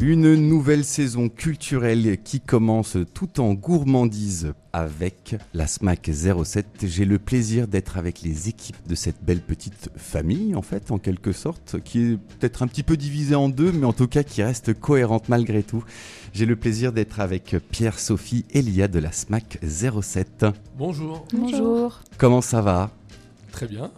Une nouvelle saison culturelle qui commence tout en gourmandise avec la SMAC 07. J'ai le plaisir d'être avec les équipes de cette belle petite famille, en fait, en quelque sorte, qui est peut-être un petit peu divisée en deux, mais en tout cas qui reste cohérente malgré tout. J'ai le plaisir d'être avec Pierre, Sophie et Lia de la SMAC 07. Bonjour. Bonjour. Comment ça va ? Très bien.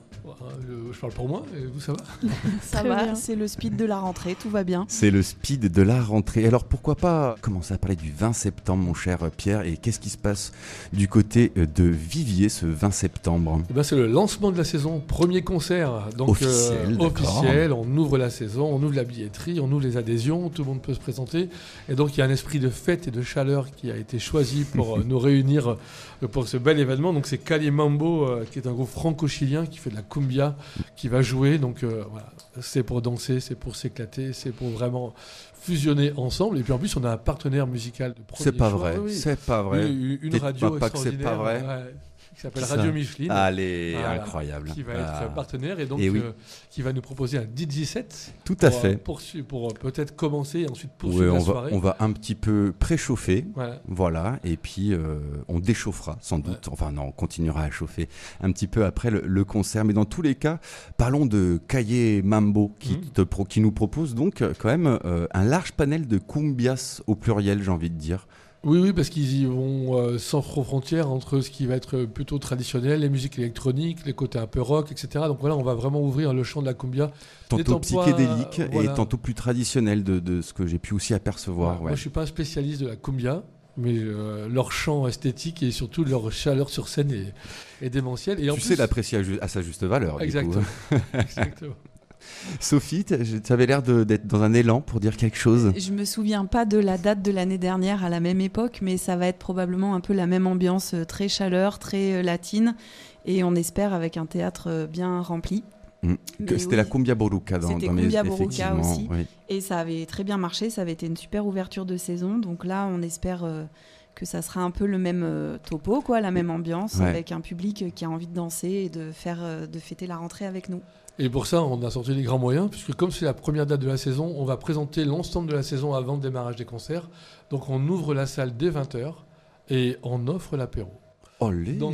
Je parle pour moi, et vous, ça va ? Ça Très va, bien. c'est le speed de la rentrée, tout va bien. C'est le speed de la rentrée. Alors pourquoi pas commencer à parler du 20 septembre, mon cher Pierre, et qu'est-ce qui se passe du côté de Vivier ce 20 septembre ? Eh ben, c'est le lancement de la saison, premier concert. Donc, Officiel, d'accord. officiel, on ouvre la saison, on ouvre la billetterie, on ouvre les adhésions, tout le monde peut se présenter. Et donc il y a un esprit de fête et de chaleur qui a été choisi pour nous réunir pour ce bel événement. Donc c'est Calle Mambo, qui est un groupe franco-chilien qui fait de la cumbia, qui va jouer. Donc voilà, c'est pour danser, c'est pour s'éclater, c'est pour vraiment fusionner ensemble. Et puis en plus, on a un partenaire musical de premier C'est pas choix. vrai, Oui, oui. c'est pas vrai. Une Dites-moi radio pas que c'est extraordinaire, pas vrai. ouais, qui s'appelle Ça. Radio Micheline. Allez, Voilà, incroyable. qui va être partenaire et donc Et oui. qui va nous proposer un DJ set Tout à fait. pour peut-être commencer et ensuite Ouais, poursuivre la on soirée. va un petit peu préchauffer, Voilà. voilà, et puis on déchauffera sans doute, enfin non, on continuera à chauffer un petit peu après le concert, mais dans tous les cas, parlons de Calle Mambo qui nous propose donc quand même un large panel de cumbias au pluriel, j'ai envie de dire. Oui, parce qu'ils y vont sans frontières entre ce qui va être plutôt traditionnel, les musiques électroniques, les côtés un peu rock, etc. Donc voilà, on va vraiment ouvrir le champ de la cumbia. Tantôt N'étant pas, psychédélique voilà. et tantôt plus traditionnel de ce que j'ai pu aussi apercevoir. Moi, je ne suis pas un spécialiste de la cumbia, mais leur chant esthétique et surtout leur chaleur sur scène est démentielle. Et en Tu plus, sais l'apprécier à sa juste valeur. Exactement. Du coup. Exactement. Sophie, tu avais l'air d'être dans un élan pour dire quelque chose. Je me souviens pas de la date de l'année dernière à la même époque, mais ça va être probablement un peu la même ambiance, très chaleur, très latine, et on espère avec un théâtre bien rempli. C'était oui, la Cumbia Boruca dans c'était mes Cumbia Boruca effectivement. aussi. Oui. Et ça avait très bien marché, ça avait été une super ouverture de saison, donc là on espère que ça sera un peu le même topo, quoi, la même ambiance, Ouais. avec un public qui a envie de danser et de fêter la rentrée avec nous. Et pour ça, on a sorti les grands moyens, puisque comme c'est la première date de la saison, on va présenter l'ensemble de la saison avant le démarrage des concerts. Donc on ouvre la salle dès 20h et on offre l'apéro. Olé. Donc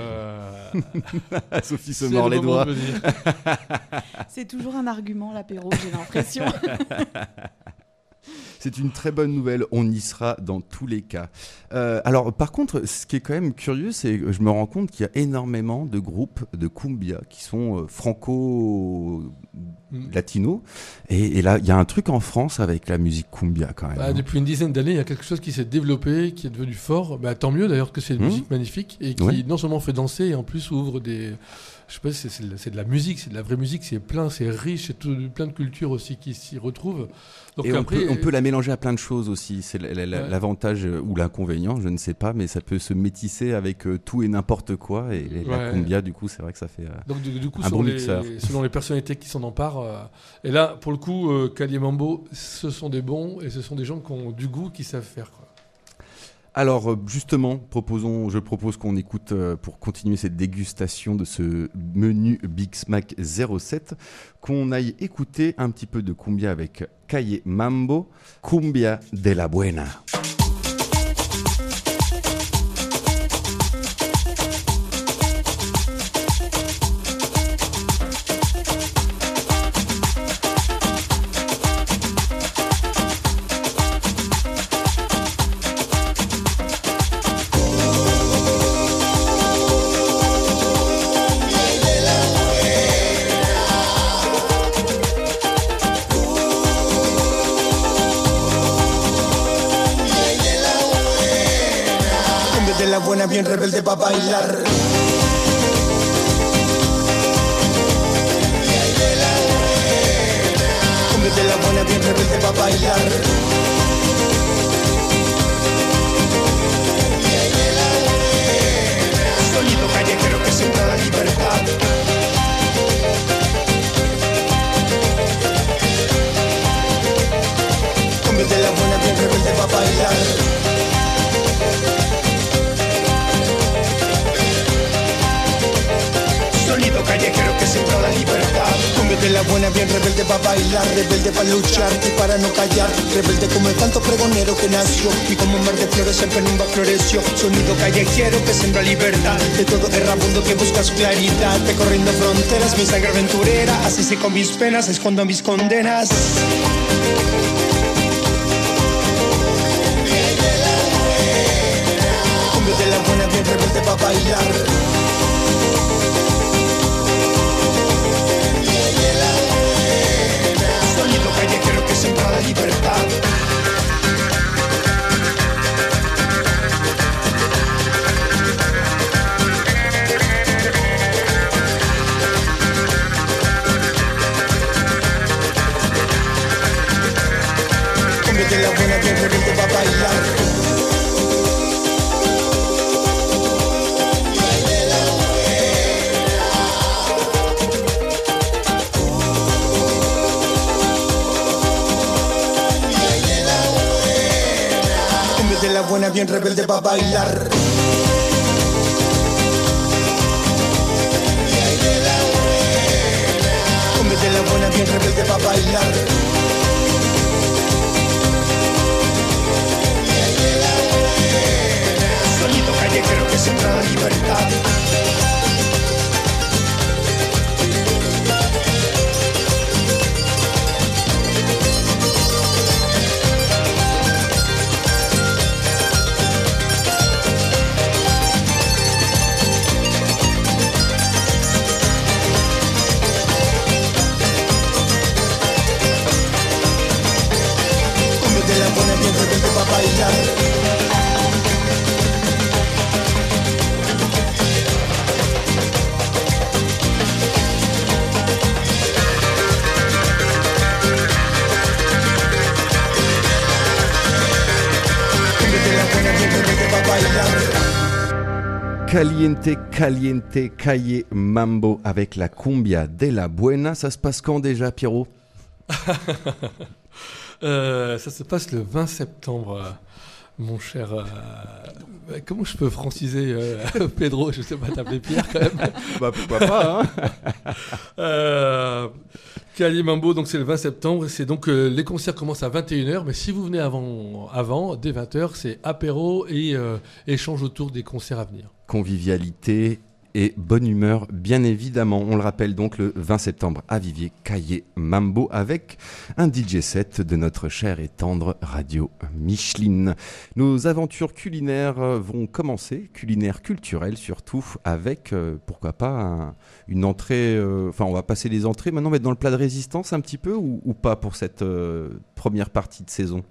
Sophie se c'est mord le les moment doigts. de venir. C'est toujours un argument, l'apéro, j'ai l'impression. C'est une très bonne nouvelle, on y sera dans tous les cas. Alors par contre, ce qui est quand même curieux, c'est que je me rends compte qu'il y a énormément de groupes de cumbia qui sont franco-latinos. Et là, il y a un truc en France avec la musique cumbia quand même. Bah, depuis une dizaine d'années, il y a quelque chose qui s'est développé, qui est devenu fort. Bah, tant mieux d'ailleurs que c'est une musique magnifique et qui non seulement fait danser et en plus ouvre des... Je sais pas, c'est de la musique, c'est de la vraie musique, c'est plein, c'est riche, c'est plein de cultures aussi qui s'y retrouvent. Donc Et après, on peut la mélanger à plein de choses aussi. C'est l'avantage ou l'inconvénient, je ne sais pas, mais ça peut se métisser avec tout et n'importe quoi. Et la cumbia, du coup, c'est vrai que ça fait donc du coup, un bon mixeur. selon les personnalités qui s'en emparent. Et là, pour le coup, Calle Mambo, ce sont des bons et ce sont des gens qui ont du goût, qui savent faire, quoi. Alors justement, je propose qu'on écoute pour continuer cette dégustation de ce menu Big Smack 07, qu'on aille écouter un petit peu de cumbia avec Calle Mambo, Cumbia de la Buena. La buena bien rebelde pa' bailar. Cumbia de la buena bien rebelde pa' bailar. Sonido callejero que siembra la libertad. Cumbia de la buena bien rebelde pa' bailar. Sonido callejero que siembra la libertad. Cumbia de la buena, bien rebelde para bailar, rebelde para luchar y para no callar, rebelde como el canto pregonero que nació y como un mar de flores en penumbra floreció, sonido callejero que sembra libertad, de todo errabundo que busca su claridad, recorriendo fronteras, mi sangre aventurera, así sé con mis penas, escondo mis condenas. Cumbia de la buena, bien rebelde para bailar. Sonido callejero que sembra la libertad. Cumbia de la buena, bien rebelde para bailar. De la buena, bien rebelde para bailar. Cumbia de la buena, bien rebelde para bailar. Sonido callejero que sembra la libertad. Bien rebelde para bailar. Cumbia de la buena, bien rebelde para bailar. Caliente, caliente, calle mambo avec la cumbia de la buena. Ça se passe quand déjà, Pierrot? Ça se passe le 20 septembre, mon cher. Comment je peux franciser Pedro? Je sais pas t'appeler Pierre quand même. Bah pourquoi pas, hein. Cali Mambo, donc c'est le 20 septembre. C'est donc les concerts commencent à 21h, mais si vous venez avant dès 20h, c'est apéro et échange autour des concerts à venir. Convivialité et bonne humeur, bien évidemment. On le rappelle donc le 20 septembre à Vivier, Caillé Mambo, avec un DJ set de notre chère et tendre radio Micheline. Nos aventures culinaires vont commencer, culinaires culturelles surtout, avec, pourquoi pas, une entrée... Enfin, on va passer les entrées. Maintenant, on va être dans le plat de résistance un petit peu ou pas pour cette première partie de saison?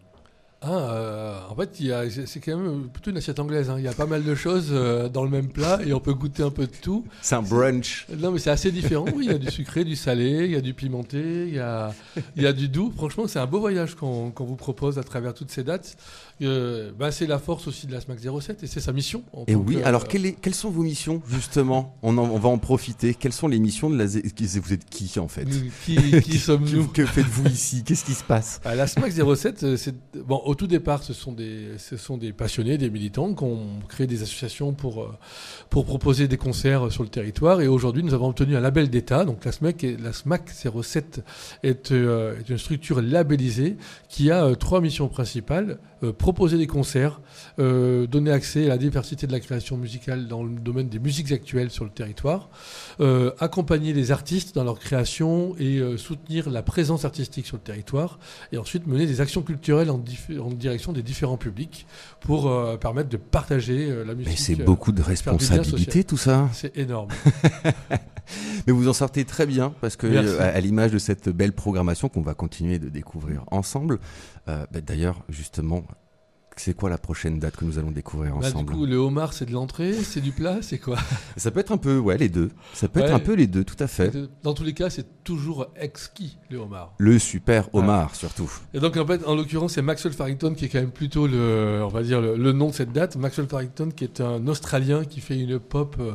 En fait, c'est quand même plutôt une assiette anglaise. Hein. Il y a pas mal de choses dans le même plat et on peut goûter un peu de tout. C'est un brunch. Non, mais c'est assez différent. Oui, il y a du sucré, du salé, il y a du pimenté, il y a du doux. Franchement, c'est un beau voyage qu'on vous propose à travers toutes ces dates. C'est la force aussi de la SMAC 07 et c'est sa mission. Et oui, alors quelles sont vos missions justement? on va en profiter. Quelles sont les missions de la Vous êtes qui en fait? Qui sommes-nous? Que faites-vous ici? Qu'est-ce qui se passe? La SMAC 07, au tout départ, ce sont des passionnés, des militants qui ont créé des associations pour proposer des concerts sur le territoire. Et aujourd'hui, nous avons obtenu un label d'État. Donc la SMAC 07 est une structure labellisée qui a 3 missions principales. Proposer des concerts, donner accès à la diversité de la création musicale dans le domaine des musiques actuelles sur le territoire, accompagner les artistes dans leur création et soutenir la présence artistique sur le territoire, et ensuite mener des actions culturelles en direction des différents publics pour permettre de partager la musique. Mais c'est beaucoup de responsabilité tout ça. C'est énorme. Mais vous en sortez très bien parce que à l'image de cette belle programmation qu'on va continuer de découvrir ensemble. D'ailleurs, justement, c'est quoi la prochaine date que nous allons découvrir ensemble? Du coup, le homard, c'est de l'entrée, c'est du plat, c'est quoi? Ça peut être un peu, les deux. Ça peut être un peu les deux, tout à fait. Dans tous les cas, c'est toujours exquis, le homard. Le super homard, surtout. Et donc, en fait, en l'occurrence, c'est Maxwell Farrington qui est quand même plutôt le nom de cette date. Maxwell Farrington, qui est un Australien qui fait une pop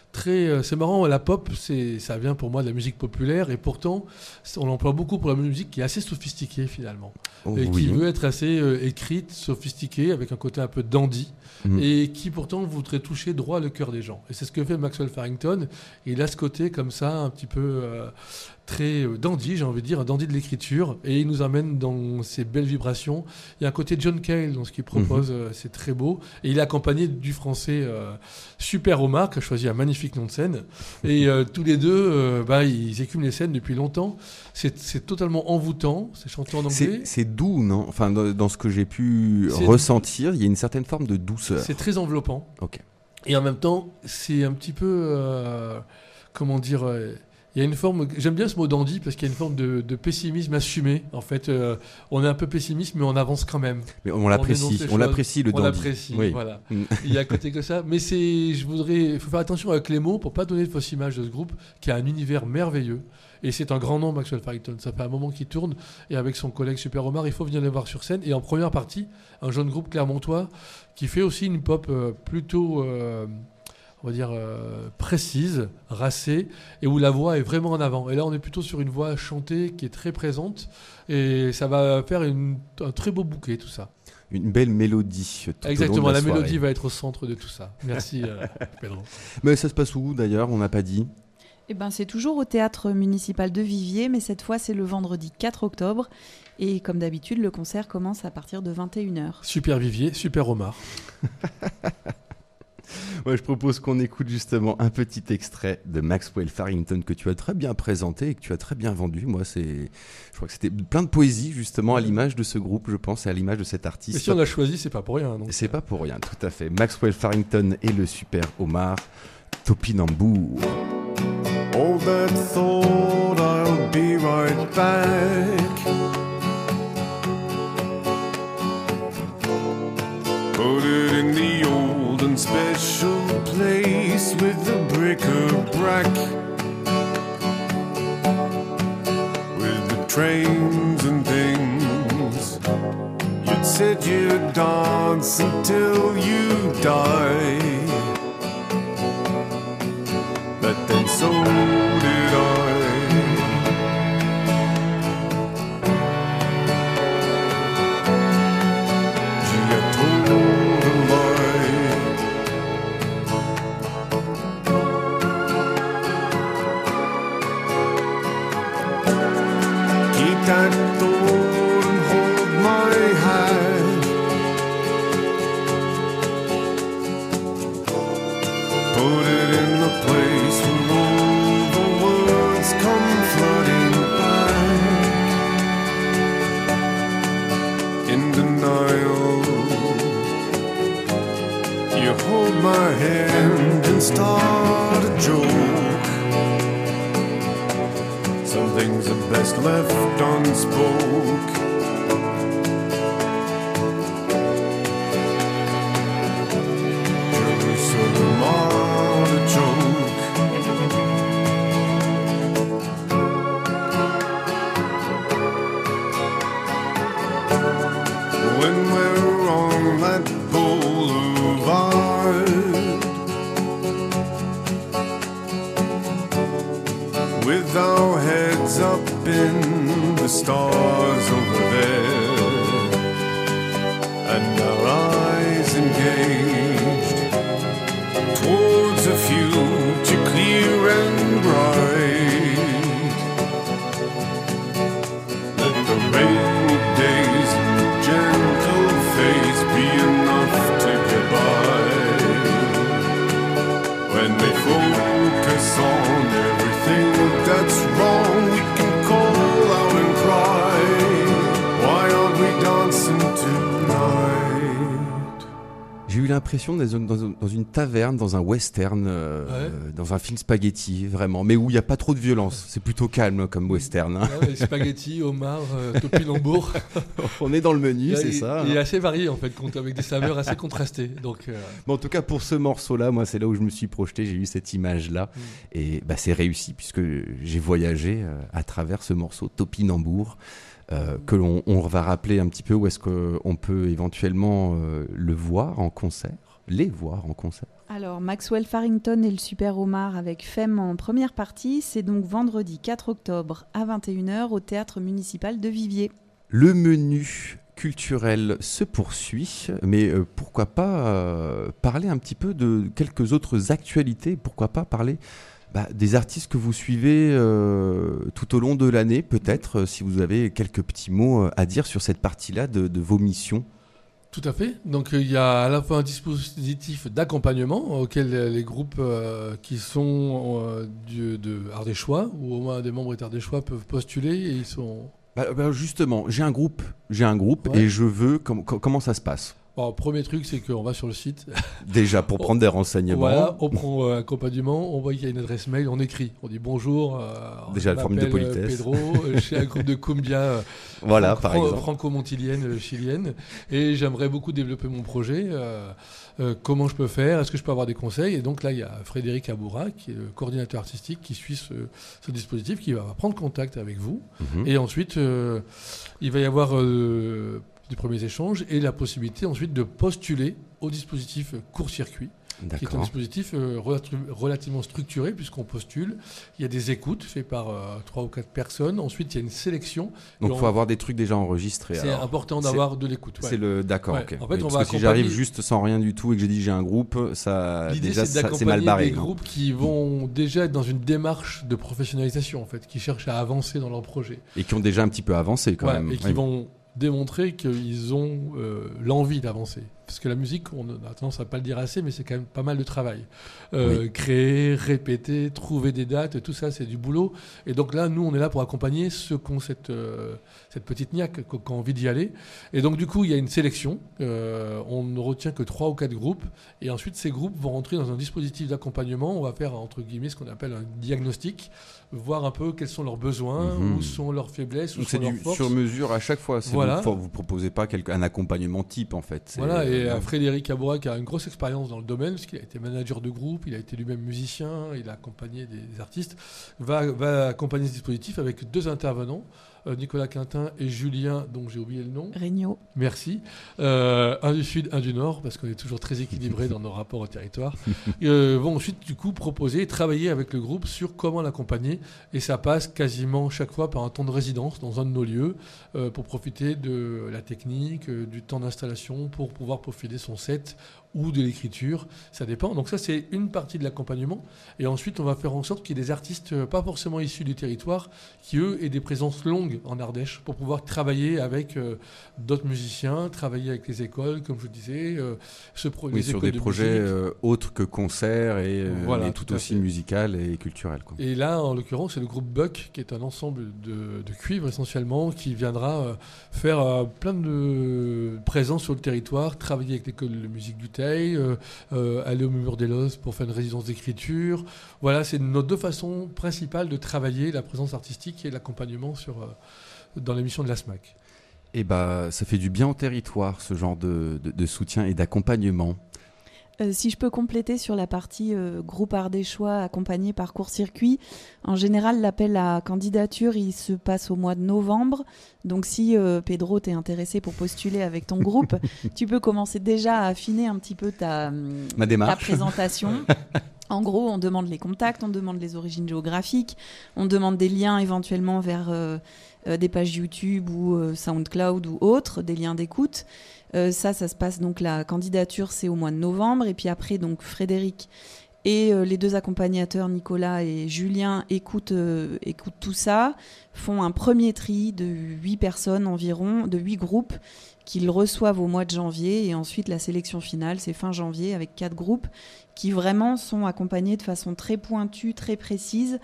c'est marrant, la pop, ça vient pour moi de la musique populaire, et pourtant, on l'emploie beaucoup pour la musique qui est assez sophistiquée finalement, et qui veut être assez écrite, sophistiquée, avec un côté un peu dandy, et qui pourtant voudrait toucher droit le cœur des gens. Et c'est ce que fait Maxwell Farrington. Il a ce côté comme ça, un petit peu très dandy, j'ai envie de dire, un dandy de l'écriture, et il nous amène dans ces belles vibrations. Il y a un côté John Cale dans ce qu'il propose, c'est très beau, et il est accompagné du français Super Omar, qui a choisi un magnifique nom de scène, et tous les deux, ils écument les scènes depuis longtemps. C'est totalement envoûtant, c'est chanté en anglais. C'est doux, non? Enfin, dans ce que j'ai pu ressentir, il y a une certaine forme de douceur. C'est très enveloppant. Ok. Et en même temps, c'est un petit peu, comment dire, il y a une forme, j'aime bien ce mot dandy parce qu'il y a une forme de pessimisme assumé. En fait, on est un peu pessimiste, mais on avance quand même. Mais on l'apprécie le dandy. On l'apprécie, voilà. Il y a à côté que ça. Mais il faut faire attention avec les mots pour pas donner de fausse image de ce groupe qui a un univers merveilleux. Et c'est un grand nom, Maxwell Farrington. Ça fait un moment qu'il tourne. Et avec son collègue Super Omar, il faut venir les voir sur scène. Et en première partie, un jeune groupe clermontois qui fait aussi une pop plutôt, on va dire, précise, racée, et où la voix est vraiment en avant. Et là, on est plutôt sur une voix chantée qui est très présente. Et ça va faire un très beau bouquet, tout ça. Une belle mélodie. Exactement, la soirée. mélodie va être au centre de tout ça. Merci, Pedro. Mais ça se passe où d'ailleurs? On n'a pas dit. Eh ben, c'est toujours au théâtre municipal de Viviers, mais cette fois c'est le vendredi 4 octobre. Et comme d'habitude, le concert commence à partir de 21h. Super Vivier, Super Omar. Ouais, je propose qu'on écoute justement un petit extrait de Maxwell Farrington que tu as très bien présenté et que tu as très bien vendu. Moi, je crois que c'était plein de poésie justement à l'image de ce groupe, je pense, et à l'image de cet artiste. Et si on l'a choisi, c'est pas pour rien. Donc. C'est pas pour rien, tout à fait. Maxwell Farrington et le Super Omar, Topinambour. Hold that thought, I'll be right back. Put it in the old and special place with the bric-a-brac, with the trains and things. You'd said you'd dance until you die, but then so did I. Gee, I told a lie. Keep that thought and hold my hand. Put it in the place where all the words come flooding back. In denial, you hold my hand and start a joke. Some things are best left unspoke. Jerusalem artichoke. When we're on that boulevard, with our heads up in the stars over there, and our eyes engaged towards a future clear and bright. Let the rainy days and gentle phase be enough to get by. When they focus on everything that's wrong, we can call out and cry, why aren't we dancing tonight? J'ai eu l'impression d'être dans une taverne, dans un western, dans un film spaghetti, vraiment, mais où il n'y a pas trop de violence. C'est plutôt calme comme western. Hein. Ouais, spaghetti, homard, topinambour. On est dans le menu, c'est ça. Il est assez varié en fait, avec des saveurs assez contrastées. Donc, Mais en tout cas, pour ce morceau-là, moi, c'est là où je me suis projeté. J'ai eu cette image-là. Et c'est réussi puisque j'ai voyagé à travers ce morceau Topinambour. Que on va rappeler un petit peu où est-ce qu'on peut éventuellement le voir en concert, les voir en concert. Alors, Maxwell Farrington et le Super Omar avec Femme en première partie, c'est donc vendredi 4 octobre à 21h au Théâtre Municipal de Viviers. Le menu culturel se poursuit, mais pourquoi pas parler un petit peu de quelques autres actualités, pourquoi pas parler des artistes que vous suivez tout au long de l'année, peut-être, si vous avez quelques petits mots à dire sur cette partie-là de vos missions. Tout à fait. Donc il y a à la fois un dispositif d'accompagnement auquel les groupes qui sont de Ardéchois, ou au moins des membres d'Ardéchois peuvent postuler et ils sont... Justement, j'ai un groupe Ouais. et je veux... Comment ça se passe ? Alors, premier truc, c'est qu'on va sur le site. Déjà, pour prendre des renseignements. Voilà, on prend accompagnement, on voit qu'il y a une adresse mail, on écrit. On dit bonjour. Déjà, la forme de m'appelle, politesse. Pedro, je suis un groupe de cumbia Voilà, par exemple. franco-montilienne, chilienne. Et j'aimerais beaucoup développer mon projet. Comment je peux faire ? Est-ce que je peux avoir des conseils ? Et donc là, il y a Frédéric Aboura, qui est le coordinateur artistique, qui suit ce dispositif, qui va prendre contact avec vous. Mhm. Et ensuite, il va y avoir des premiers échanges et la possibilité ensuite de postuler au dispositif court-circuit, qui est un D'accord. dispositif relativement structuré puisqu'on postule. Il y a des écoutes faites par 3 ou 4 personnes. Ensuite, il y a une sélection. Donc, Et il faut avoir des trucs déjà enregistrés. C'est alors. important d'avoir de l'écoute. Ouais. C'est le d'accord. Ouais. Ok. En fait, Oui, on parce va que si j'arrive accompagner- juste sans rien du tout et que j'ai dit j'ai un groupe, ça L'idée, déjà c'est c'est mal d'accompagner barré. des non groupes qui vont déjà être dans une démarche de professionnalisation, en fait, qui cherchent à avancer dans leur projet. Et qui ont déjà un petit peu avancé quand Ouais, même. et qui Oui. vont démontrer qu'ils ont l'envie d'avancer. Parce que la musique, on a tendance à pas le dire assez, mais c'est quand même pas mal de travail. Oui. Créer, répéter, trouver des dates, tout ça, c'est du boulot. Et donc là, nous, on est là pour accompagner ceux qui ont cette petite niaque, qui ont envie d'y aller. Et donc, du coup, il y a une sélection. On ne retient que 3 ou 4 groupes. Et ensuite, ces groupes vont rentrer dans un dispositif d'accompagnement. On va faire, entre guillemets, ce qu'on appelle un diagnostic, voir un peu quels sont leurs besoins, Mhm. où sont leurs faiblesses, où Donc c'est sont leurs du forces. sur mesure à chaque fois. Voilà. Vous proposez pas un accompagnement type en fait. C'est- Voilà, et non. Frédéric Aboura, qui a une grosse expérience dans le domaine, parce qu'il a été manager de groupe, il a été lui-même musicien, il a accompagné des artistes, va accompagner ce dispositif avec 2 intervenants, Nicolas Quintin et Julien, dont j'ai oublié le nom. Regnault. Merci. Un du Sud, un du Nord, parce qu'on est toujours très équilibré dans nos rapports au territoire. Vont ensuite, du coup, proposer et travailler avec le groupe sur comment l'accompagner. Et ça passe quasiment chaque fois par un temps de résidence dans un de nos lieux pour profiter de la technique, du temps d'installation, pour pouvoir profiter son set ou de l'écriture. Ça dépend. Donc ça, c'est une partie de l'accompagnement. Et ensuite, on va faire en sorte qu'il y ait des artistes pas forcément issus du territoire qui, eux, aient des présences longues en Ardèche pour pouvoir travailler avec d'autres musiciens, travailler avec les écoles, comme je vous disais, Oui, les sur écoles des de projets musique. autres que concerts et Voilà, mais tout tout à aussi fait. musical et culturel. Quoi. Et là, en l'occurrence, c'est le groupe Buck, qui est un ensemble de cuivre essentiellement, qui viendra faire plein de présences sur le territoire, travailler avec l'école de musique du Teil, aller au Mur des Lozes pour faire une résidence d'écriture. Voilà, c'est nos 2 façons principales de travailler la présence artistique et l'accompagnement dans l'émission de la SMAC. Et ça fait du bien au territoire ce genre de soutien et d'accompagnement. Si je peux compléter sur la partie groupe ardéchois accompagné par court-circuit, en général, l'appel à candidature, il se passe au mois de novembre. Donc si Pedro, t'es intéressé pour postuler avec ton groupe, tu peux commencer déjà à affiner un petit peu ta Ma démarche. présentation. En gros, on demande les contacts, on demande les origines géographiques, on demande des liens éventuellement vers des pages YouTube ou SoundCloud ou autres, des liens d'écoute. Ça se passe donc, la candidature, c'est au mois de novembre. Et puis après, donc Frédéric et les 2 accompagnateurs, Nicolas et Julien, écoutent tout ça, font un premier tri de 8 personnes environ, de 8 groupes qu'ils reçoivent au mois de janvier. Et ensuite, la sélection finale, c'est fin janvier avec 4 groupes qui vraiment sont accompagnés de façon très pointue, très précise.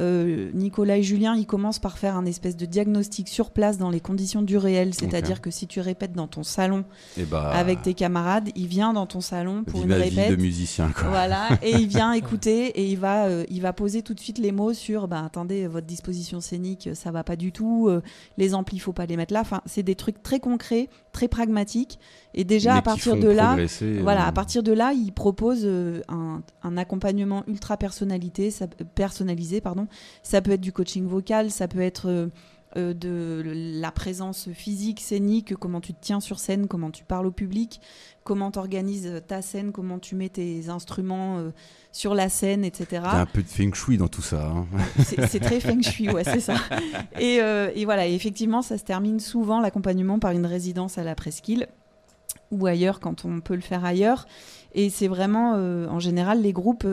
Nicolas et Julien, ils commencent par faire un espèce de diagnostic sur place dans les conditions du réel. C'est-à-dire que si tu répètes dans ton salon avec tes camarades, il vient dans ton salon pour vive une la vie répète. de musicien, quoi. Voilà, et il vient écouter et il va poser tout de suite les mots sur attendez, votre disposition scénique, ça va pas du tout, les amplis, faut pas les mettre là. Enfin, c'est des trucs très concrets, très pragmatiques. Et déjà, Mais à qui partir font de là, progresser, à partir de là, il propose un accompagnement ultra personnalisé, pardon. Ça peut être du coaching vocal, ça peut être de la présence physique, scénique, comment tu te tiens sur scène, comment tu parles au public, comment tu organises ta scène, comment tu mets tes instruments sur la scène, etc. Il y a un peu de feng shui dans tout ça. Hein. C'est très feng shui, ouais, c'est ça. Et voilà, et effectivement, ça se termine souvent, l'accompagnement, par une résidence à la Presqu'île ou ailleurs quand on peut le faire ailleurs. Et c'est vraiment, en général, les groupes,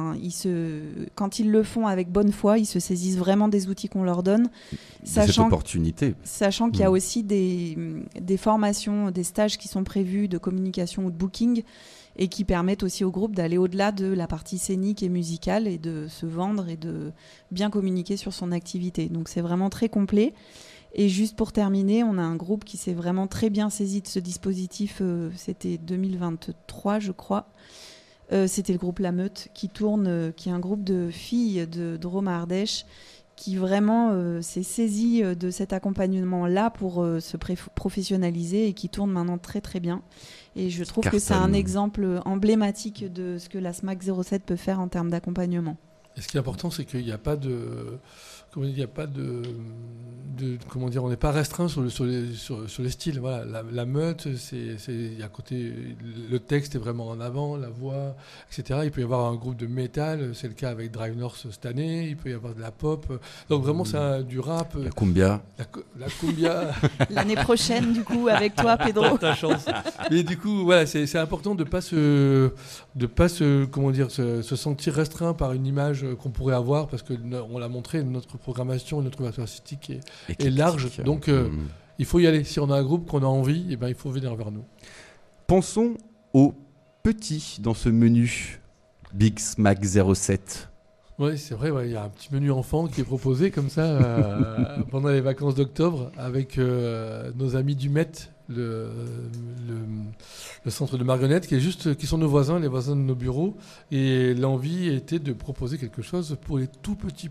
quand ils le font avec bonne foi, ils se saisissent vraiment des outils qu'on leur donne, Cette opportunité. Sachant qu'il y a aussi des formations, des stages qui sont prévus de communication ou de booking et qui permettent aussi au groupe d'aller au-delà de la partie scénique et musicale et de se vendre et de bien communiquer sur son activité. Donc c'est vraiment très complet. Et juste pour terminer, on a un groupe qui s'est vraiment très bien saisi de ce dispositif. C'était 2023, je crois. C'était le groupe La Meute qui tourne, qui est un groupe de filles de Drôme-Ardèche qui vraiment s'est saisi de cet accompagnement-là pour se professionnaliser et qui tourne maintenant très très bien. Et je trouve que c'est un exemple emblématique de ce que la SMAC 07 peut faire en termes d'accompagnement. Et ce qui est important, c'est qu'il n'y a pas de... Comment dire, il n'y a pas comment dire, on n'est pas restreint sur les styles. Voilà, la meute, il y a côté, le texte est vraiment en avant, la voix, etc. Il peut y avoir un groupe de métal, c'est le cas avec Drive North cette année. Il peut y avoir de la pop. Donc vraiment, c'est du rap. La cumbia. La cumbia. L'année prochaine, du coup, avec toi, Pedro. Ta chance. Mais du coup, voilà, c'est important de pas se comment dire, se sentir restreint par une image qu'on pourrait avoir, parce que on l'a montré, notre programmation, notre ouverture artistique est large, donc il faut y aller. Si on a un groupe qu'on a envie, eh ben, il faut venir vers nous. Pensons aux petits dans ce menu Big Smack 07. Oui, c'est vrai, il y a un petit menu enfant qui est proposé comme ça pendant les vacances d'octobre avec nos amis du Met, le centre de marionnettes qui sont nos voisins, les voisins de nos bureaux, et l'envie était de proposer quelque chose pour les tout petits.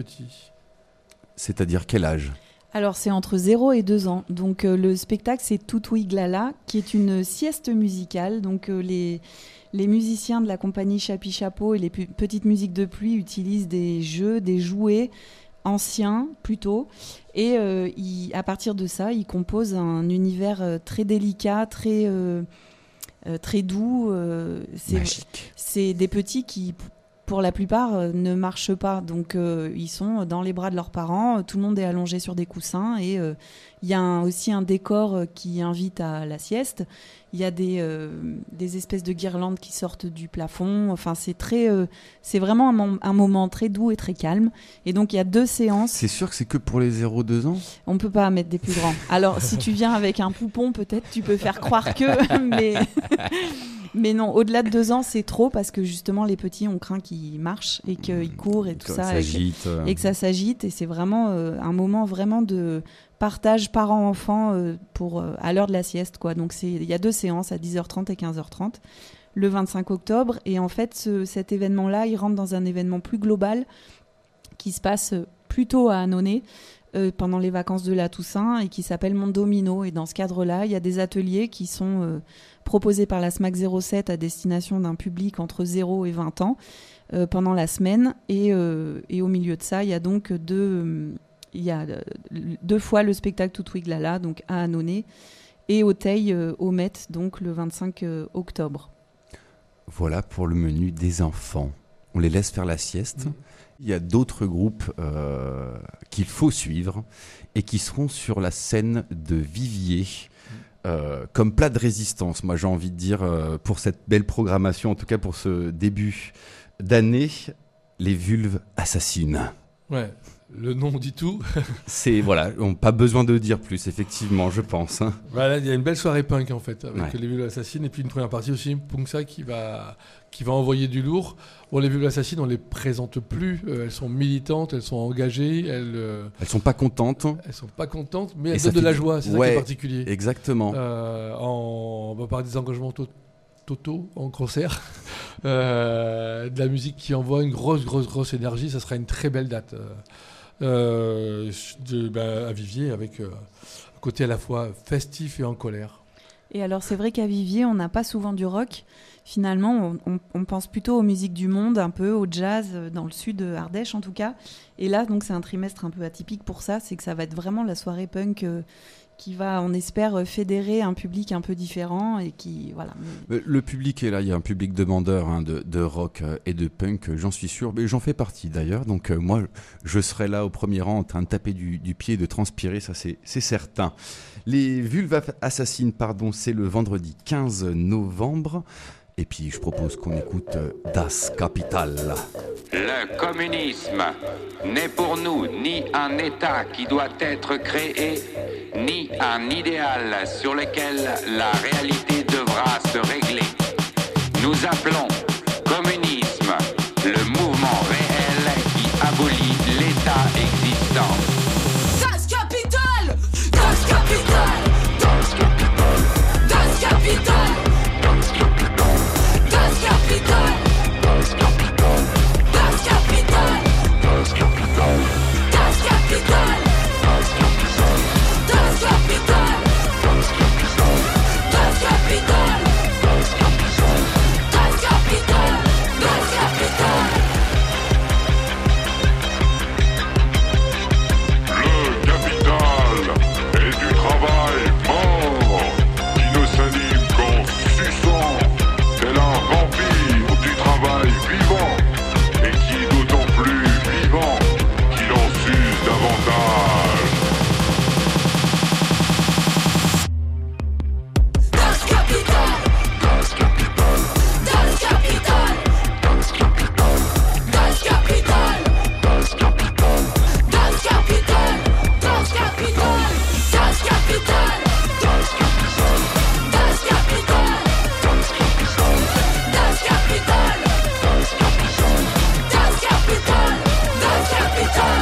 C'est-à-dire quel âge ? Alors c'est entre 0 et 2 ans. Donc le spectacle c'est Toutouille Glala, qui est une sieste musicale. Donc les musiciens de la compagnie Chapi Chapeau et les petites musiques de pluie utilisent des jeux, des jouets anciens plutôt. Et à partir de ça, ils composent un univers très délicat, très doux. Magique. C'est des petits qui... pour la plupart, ne marchent pas. Donc, ils sont dans les bras de leurs parents. Tout le monde est allongé sur des coussins. Et il y a aussi un décor qui invite à la sieste. Il y a des espèces de guirlandes qui sortent du plafond. Enfin, c'est vraiment un moment très doux et très calme. Et donc, il y a 2 séances. C'est sûr que c'est que pour les 0-2 ans ? On ne peut pas mettre des plus grands. Alors, si tu viens avec un poupon, peut-être tu peux faire croire que... Mais non, au-delà de 2 ans, c'est trop parce que justement, les petits, on craint qu'ils marchent et qu'ils courent et tout ça. Et que ça s'agite. Et c'est vraiment un moment vraiment de partage parents-enfants à l'heure de la sieste, quoi. Donc, il y a 2 séances à 10h30 et 15h30 le 25 octobre. Et en fait, cet événement-là, il rentre dans un événement plus global qui se passe plutôt à Annonay pendant les vacances de la Toussaint et qui s'appelle Mon Domino. Et dans ce cadre-là, il y a des ateliers qui sont proposés par la SMAC 07 à destination d'un public entre 0 et 20 ans pendant la semaine. Et au milieu de ça, il y a donc 2 fois le spectacle Toutouille Glala, donc à Annonay, et au Teil au Met, donc le 25 octobre. Voilà pour le menu des enfants. On les laisse faire la sieste. Il y a d'autres groupes qu'il faut suivre et qui seront sur la scène de Vivier comme plat de résistance. Moi, j'ai envie de dire, pour cette belle programmation, en tout cas pour ce début d'année, les Vulves Assassines. Ouais, le nom dit tout. Voilà, on n'a pas besoin de dire plus, effectivement, je pense. Hein. Voilà, il y a une belle soirée punk en fait, avec les Vulves Assassines, et puis une première partie aussi, Punksa, qui va envoyer du lourd. Bon, les Vulves Assassines, on les présente plus, elles sont militantes, elles sont engagées, elles sont pas contentes. Elles sont pas contentes, mais elles donnent de la joie, c'est ça qui est particulier. Exactement. Par des engagements totaux en concert, de la musique qui envoie une grosse énergie, ça sera une très belle date. À Vivier, avec un côté à la fois festif et en colère. Et alors c'est vrai qu'à Vivier, on n'a pas souvent du rock, finalement, on pense plutôt aux musiques du monde, un peu au jazz, dans le sud de Ardèche en tout cas. Et là, donc, c'est un trimestre un peu atypique pour ça, c'est que ça va être vraiment la soirée punk qui va, on espère, fédérer un public un peu différent et qui, voilà. Le public est là, il y a un public demandeur de rock et de punk, j'en suis sûr, mais j'en fais partie d'ailleurs, donc moi je serai là au premier rang en train de taper du pied et de transpirer, ça c'est certain. Les Vulves Assassines, c'est le vendredi 15 novembre. Et puis je propose qu'on écoute Das Kapital. Le communisme n'est pour nous ni un État qui doit être créé, ni un idéal sur lequel la réalité devra se régler. Nous appelons communisme le mouvement réel qui abolit l'État existant. Das Kapital! Das Kapital! Das Kapital! Das Kapital! Das Kapital! Das Kapital! Das Kapital! Das Kapital! Das Kapital! Das Kapital! Das Kapital! Das Kapital! Das Kapital! Das Kapital! Das Kapital! Das Kapital! Das Kapital! Le capital est du travail mort qui ne s'anime qu'en suçant, tel un vampire du travail vivant, et qui est d'autant plus vivant qu'il en s'use davantage. Das Kapital! Das Kapital! Das Kapital! Das Kapital! Das Kapital! Das Kapital! Das Kapital! Das Kapital! Das Kapital! Das Kapital! Das Kapital! Das Kapital! Das Kapital! Das Kapital! Das Kapital! Das Kapital!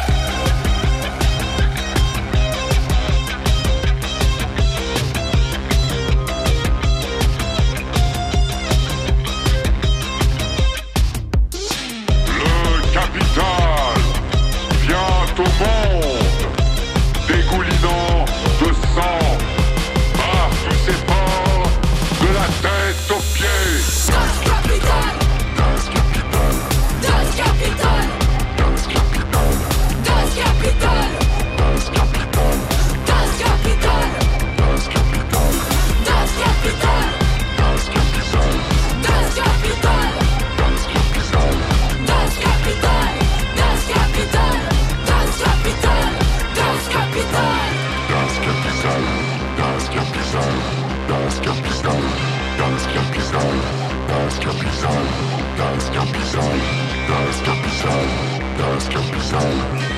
Le capital vient au monde, dégoulinant de sang par tous ses pores, de la tête aux pieds. Das Kapital! Das Kapital! Das Kapital! Das Kapital! Das Kapital! Das Kapital! Das Kapital! Das Kapital! Das Kapital! Das Kapital! Das Kapital! Das Kapital! Das Kapital! Das Kapital! Das Kapital! Das Kapital! Das Kapital, das Kapital, das Kapital, das Kapital, das Kapital, das Kapital, das Kapital, das Kapital.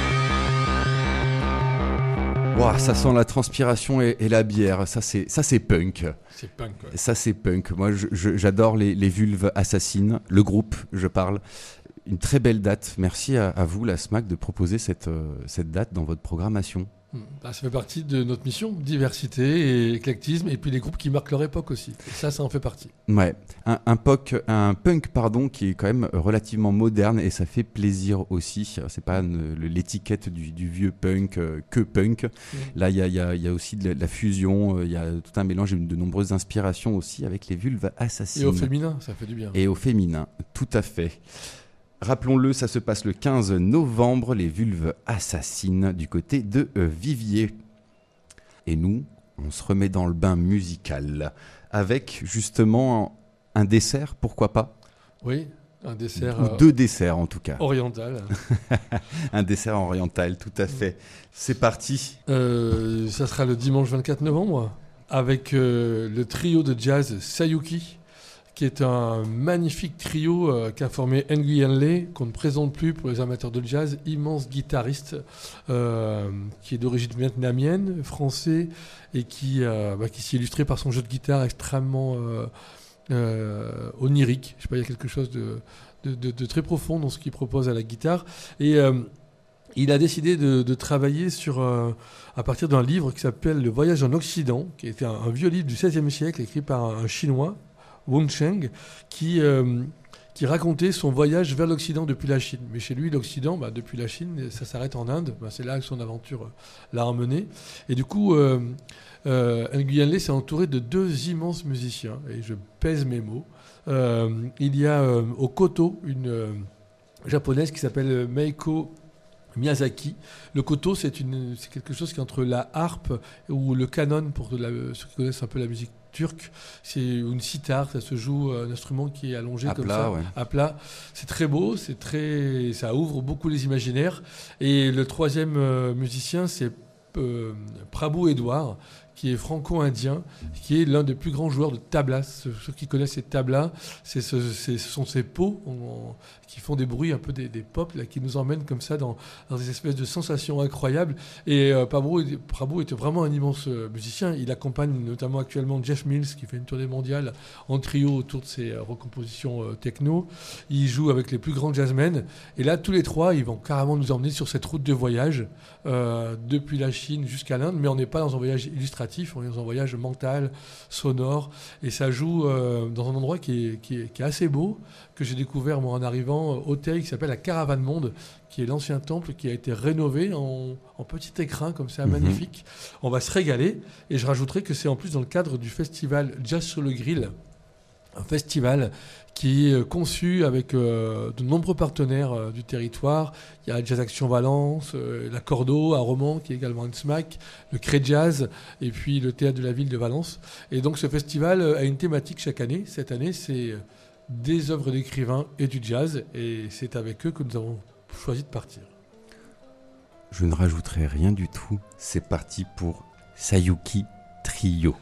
Ouah, ça sent la transpiration et la bière, ça c'est punk. C'est punk, ouais. Ça c'est punk. Moi j'adore les Vulves Assassines, le groupe, je parle. Une très belle date. Merci à vous, la SMAC, de proposer cette date dans votre programmation. Bah, ça fait partie de notre mission, diversité et éclectisme, et puis les groupes qui marquent leur époque aussi. Et ça en fait partie. Ouais, un punk qui est quand même relativement moderne et ça fait plaisir aussi. C'est pas l'étiquette du vieux punk que punk. Là, il y a aussi de la fusion, il y a tout un mélange de nombreuses inspirations aussi avec les Vulves Assassines. Et au féminin, ça fait du bien. Et au féminin, tout à fait. Rappelons-le, ça se passe le 15 novembre, les Vulves Assassines du côté de Viviers. Et nous, on se remet dans le bain musical avec justement un dessert, pourquoi pas ? Oui, un dessert... Ou deux desserts en tout cas. Oriental. Un dessert oriental, tout à fait. C'est parti. Ça sera le dimanche 24 novembre avec le trio de jazz Sayuki, qui est un magnifique trio qu'a formé Nguyen Le, qu'on ne présente plus pour les amateurs de jazz, immense guitariste qui est d'origine vietnamienne, français, et qui s'est illustré par son jeu de guitare extrêmement onirique. Je sais pas, il y a quelque chose de très profond dans ce qu'il propose à la guitare. Et il a décidé de travailler à partir d'un livre qui s'appelle Le Voyage en Occident, qui était un vieux livre du XVIe siècle, écrit par un Chinois, Wang Cheng, qui racontait son voyage vers l'Occident depuis la Chine. Mais chez lui, l'Occident, depuis la Chine, ça s'arrête en Inde. C'est là que son aventure l'a emmené. Et du coup, Nguyen Le s'est entouré de deux immenses musiciens. Et je pèse mes mots. Il y a au koto une japonaise qui s'appelle Meiko Miyazaki. Le koto, c'est quelque chose qui est entre la harpe ou le canon, pour ceux qui connaissent un peu la musique turque. C'est une sitar, ça se joue un instrument qui est allongé À comme plat, ça, ouais. à plat. C'est très beau, ça ouvre beaucoup les imaginaires. Et le troisième musicien, c'est Prabhu Edouard, qui est franco-indien, qui est l'un des plus grands joueurs de tabla. Ceux qui connaissent ces tablas, ce sont ces pots qui font des bruits, un peu des pop, là, qui nous emmènent comme ça dans des espèces de sensations incroyables. Et Prabhu était vraiment un immense musicien. Il accompagne notamment actuellement Jeff Mills, qui fait une tournée mondiale en trio autour de ses recompositions techno. Il joue avec les plus grands jazzmen. Et là, tous les trois, ils vont carrément nous emmener sur cette route de voyage, depuis la Chine jusqu'à l'Inde. Mais on n'est pas dans un voyage illustratif, on est dans un voyage mental, sonore. Et ça joue dans un endroit qui est assez beau, que j'ai découvert moi en arrivant, hôtel qui s'appelle la Caravane Monde, qui est l'ancien temple qui a été rénové en petit écrin comme ça, magnifique. On va se régaler. Et je rajouterai que c'est en plus dans le cadre du festival Jazz sur le Grill, un festival qui est conçu avec de nombreux partenaires du territoire. Il y a Jazz Action Valence, la Cordo à Romans, qui est également une SMAC, le Cré Jazz, et puis le Théâtre de la Ville de Valence. Et donc ce festival a une thématique chaque année. Cette année, c'est des œuvres d'écrivains et du jazz, et c'est avec eux que nous avons choisi de partir. Je ne rajouterai rien du tout. C'est parti pour Sayuki Trio.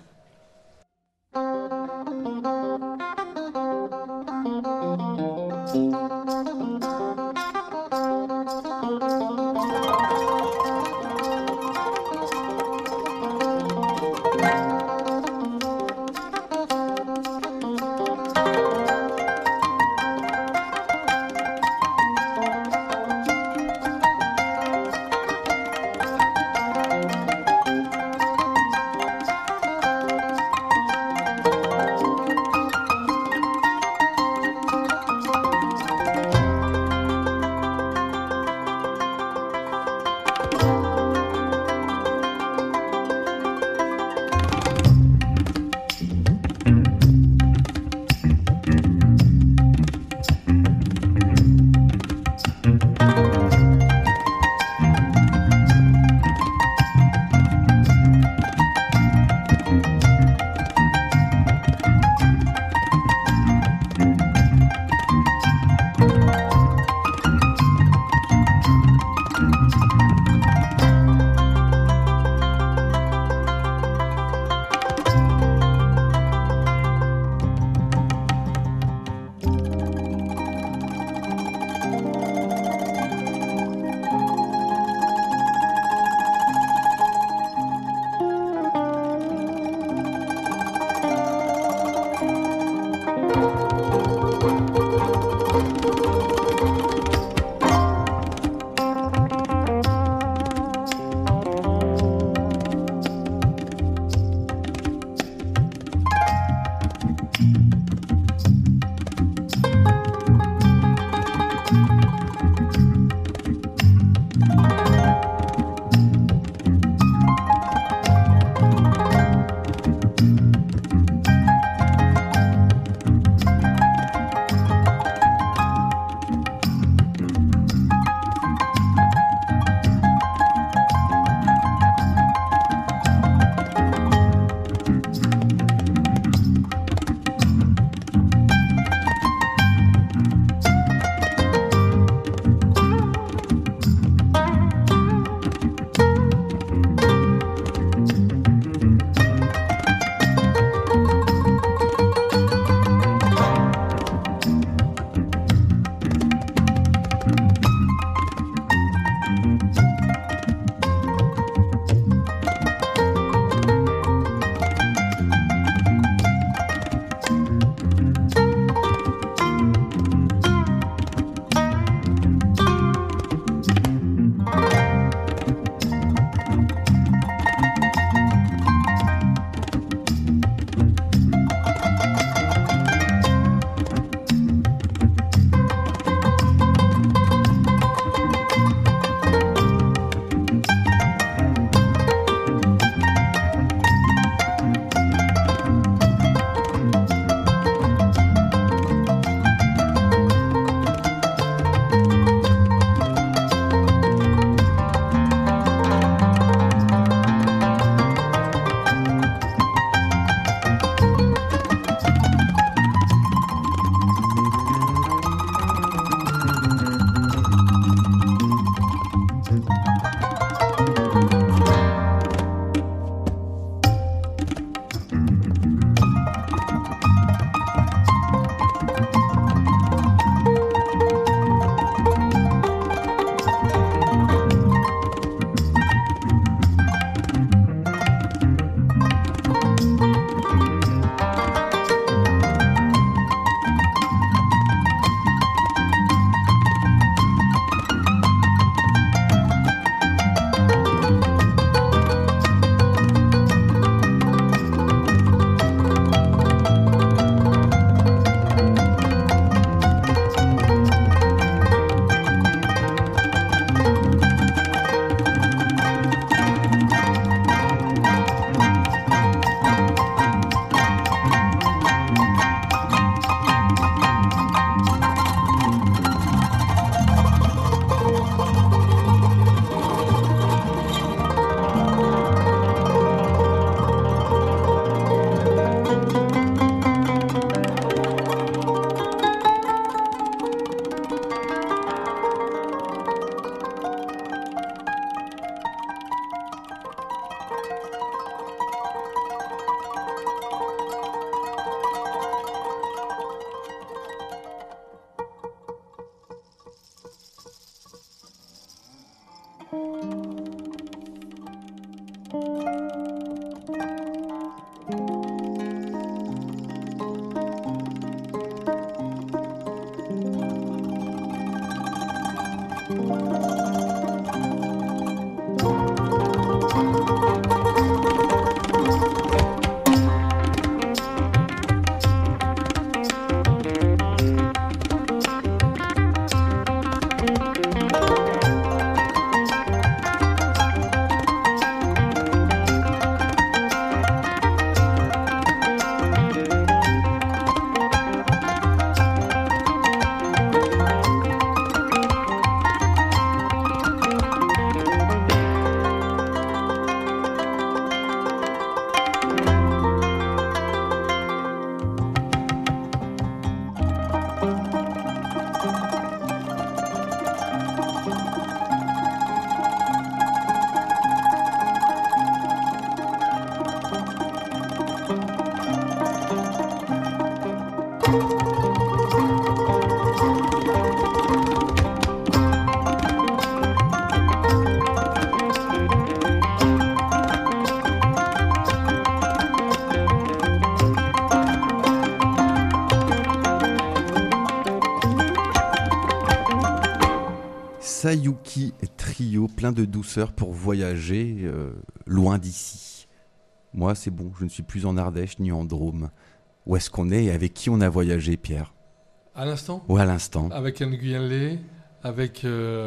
Sayuki Trio, plein de douceur pour voyager loin d'ici. Moi, c'est bon, je ne suis plus en Ardèche ni en Drôme. Où est-ce qu'on est et avec qui on a voyagé, Pierre? À l'instant, Ouais, à l'instant. avec Nguyen Lé, avec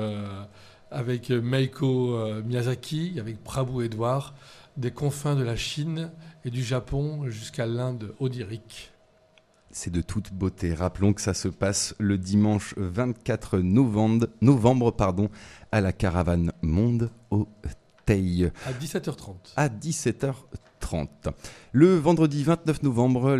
Meiko Miyazaki, avec Prabhu Edouard, des confins de la Chine et du Japon jusqu'à l'Inde odirique. C'est de toute beauté. Rappelons que ça se passe le dimanche 24 novembre à la Caravane Monde au Teil À 17h30. à 17h30. Le vendredi 29 novembre,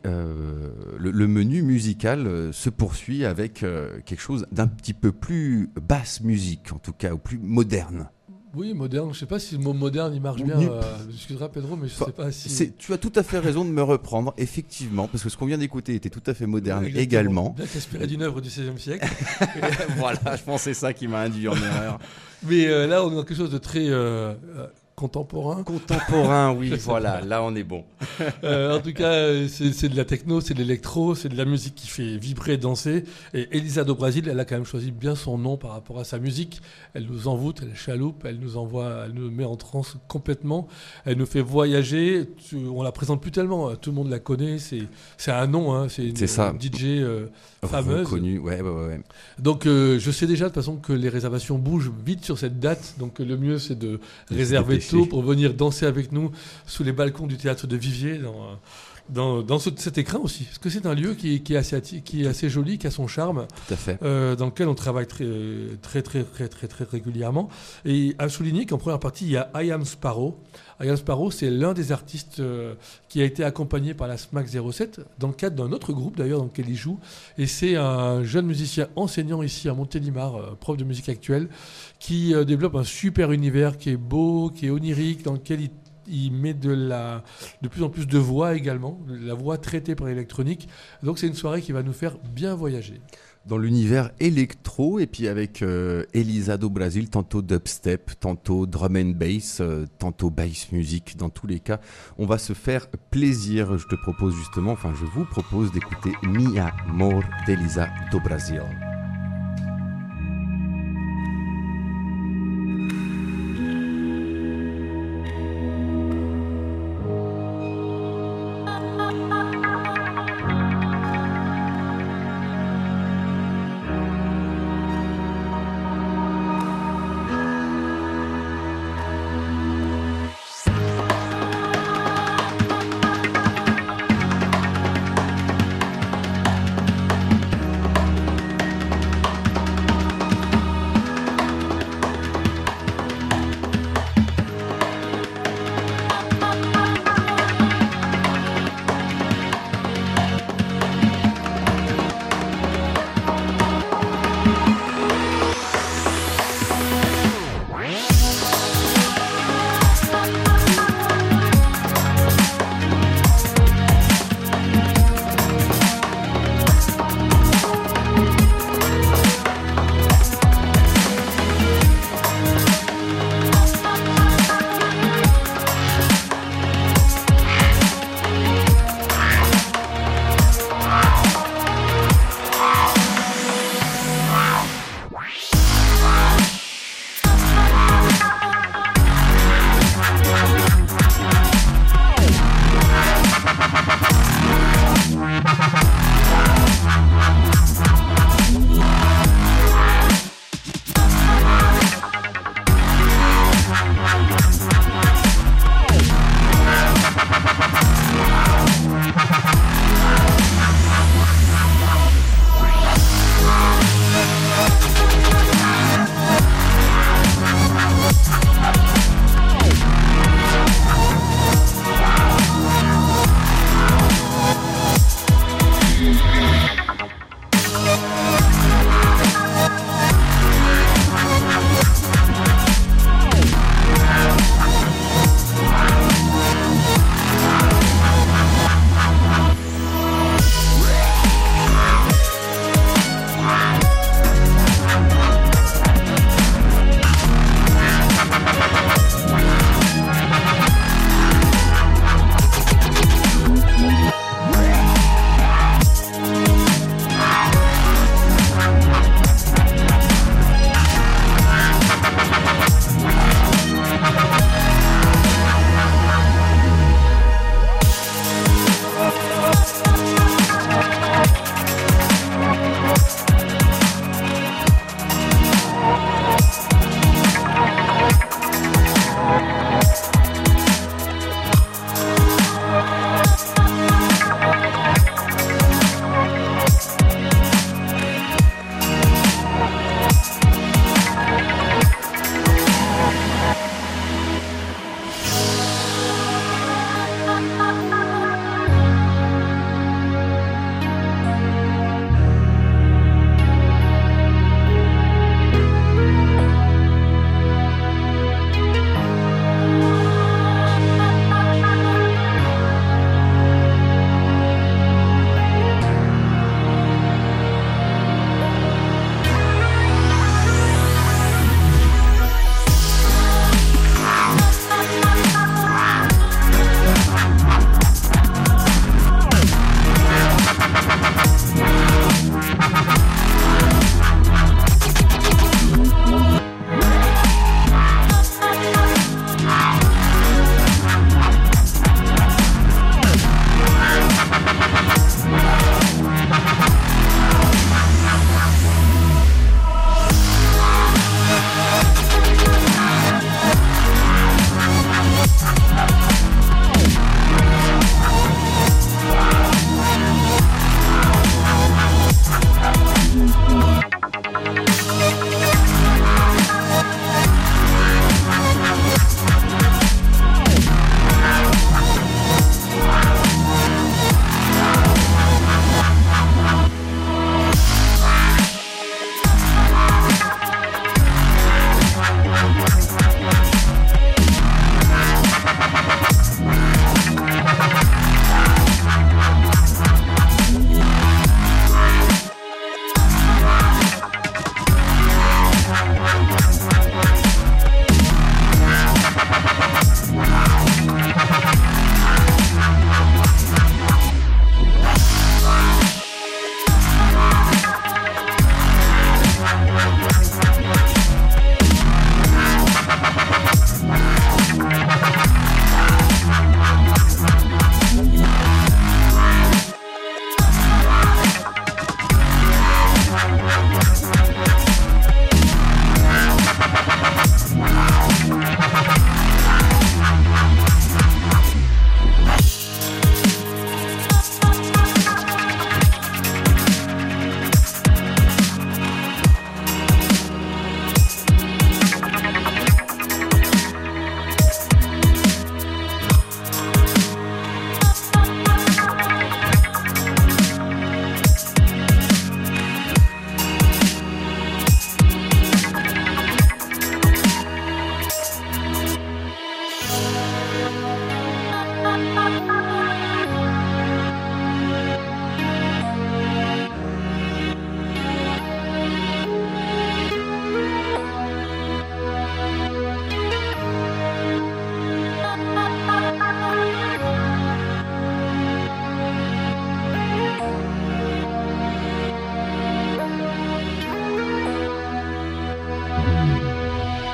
le menu musical se poursuit avec quelque chose d'un petit peu plus basse musique, en tout cas, ou plus moderne. Oui, moderne. Je ne sais pas si le mot moderne il marche bien. Excusera Pedro, mais je ne sais pas si. Tu as tout à fait raison de me reprendre, effectivement, parce que ce qu'on vient d'écouter était tout à fait moderne Exactement. également. Bien inspiré d'une œuvre du XVIe siècle. Voilà, je pense que c'est ça qui m'a induit en erreur. Mais là, on est dans quelque chose de très contemporain. Contemporain, oui, voilà, là on est bon. En tout cas, c'est de la techno, c'est de l'électro, c'est de la musique qui fait vibrer, danser. Et Elisa do Brasil, elle a quand même choisi bien son nom par rapport à sa musique. Elle nous envoûte, elle chaloupe, elle nous met en transe complètement. Elle nous fait voyager. On la présente plus tellement, tout le monde la connaît. C'est un nom, hein, c'est une DJ fameuse. Reconnue, ouais. Donc je sais déjà de toute façon que les réservations bougent vite sur cette date. Donc le mieux c'est de réserver tôt pour venir danser avec nous sous les balcons du théâtre de Vivier dans cet écrin aussi. Parce que c'est un lieu qui est assez joli, qui a son charme. Tout à fait. Dans lequel on travaille très régulièrement. Et à souligner qu'en première partie, il y a I Am Sparrow. I Am Sparrow, c'est l'un des artistes qui a été accompagné par la SMAC 07 dans le cadre d'un autre groupe d'ailleurs dans lequel il joue. Et c'est un jeune musicien enseignant ici à Montélimar, prof de musique actuelle, qui développe un super univers qui est beau, qui est onirique, dans lequel il met de plus en plus de voix également, de la voix traitée par l'électronique. Donc c'est une soirée qui va nous faire bien voyager. Dans l'univers électro, et puis avec Elisa do Brasil, tantôt dubstep, tantôt drum and bass, tantôt bass music. Dans tous les cas, on va se faire plaisir. Je vous propose d'écouter Mi Amor d'Elisa do Brasil.